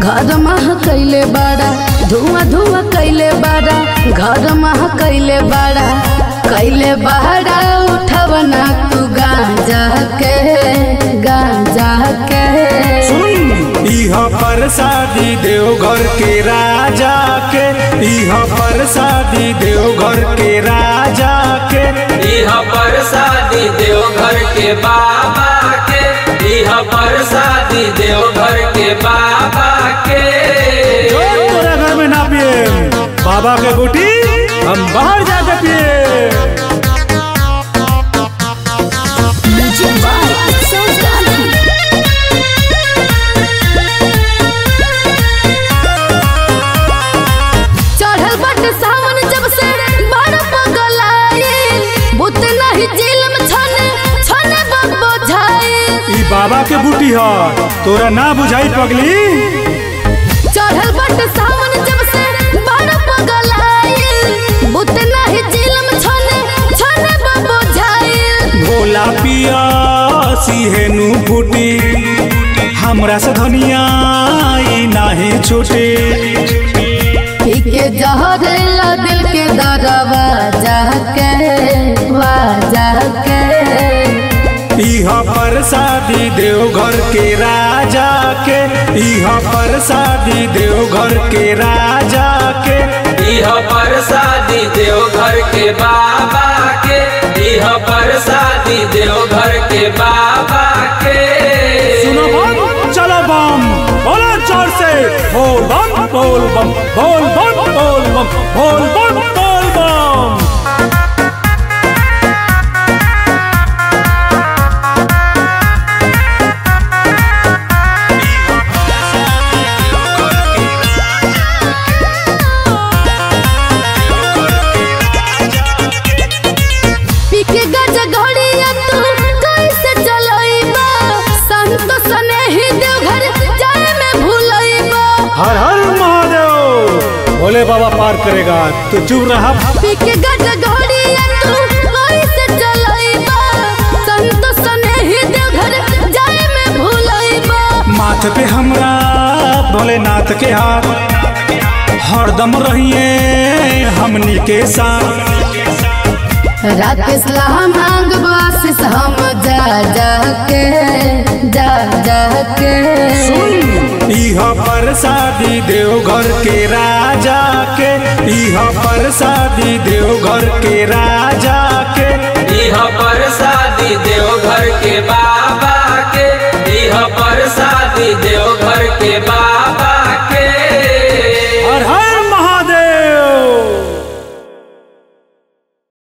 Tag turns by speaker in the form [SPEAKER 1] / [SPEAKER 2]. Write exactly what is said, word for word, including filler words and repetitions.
[SPEAKER 1] घर मह कैले बाड़ा धुआं धुआं कैले बाड़ा घर मह कैले बाड़ा कैले बाड़ा उठवना तू गांजा के गांजा के
[SPEAKER 2] इह प्रसादी देवघर के राजा के इह प्रसादी देवघर के राजा के
[SPEAKER 3] इह प्रसादी देवघर के बाबा के इह प्रसादी देवघर के बाबा के
[SPEAKER 2] तोरा घर में ना पिए बाबा के बूटी हम बाहर जाके पिए। बाबा के बूटी है तोरा ना बुझाई पगली
[SPEAKER 1] चढ़ल बट सावन जब से बड़ पगलाई बुत नहीं जिलम छने छने बाबू झाई
[SPEAKER 2] भोला पिया सिहेनु बूटी हमरा से धनिया ई नाही छूटे
[SPEAKER 1] के जहरेला दिल के दरवा जाके वा जाके
[SPEAKER 2] इह प्रसादी देवघर के राजा के इह प्रसादी देवघर के राजा के
[SPEAKER 3] इह प्रसादी देवघर के बाबा के इह प्रसादी देवघर के बाबा के
[SPEAKER 2] सुनो बम चलो बम बोलो जोर से बोल बम बोल बम बोल बम बोल बम बोल बम बोल बम। हर हर महादेव भोले बाबा पार करेगा तू चुप रहा
[SPEAKER 1] पीके गज घोड़िया तू कोई से चलाइबा संत सने ही देवघर जाए में भूलाइबा
[SPEAKER 2] माथ पे हमरा भोलेनाथ के हाथ हरदम रहिए हमनी के साथ
[SPEAKER 1] राकेश ला मांग बासिस हम जा जा के जा जा के
[SPEAKER 2] इह प्रसादी देवघर के राजा के इह प्रसादी देवघर के राजा के
[SPEAKER 3] इह प्रसादी देवघर के बाबा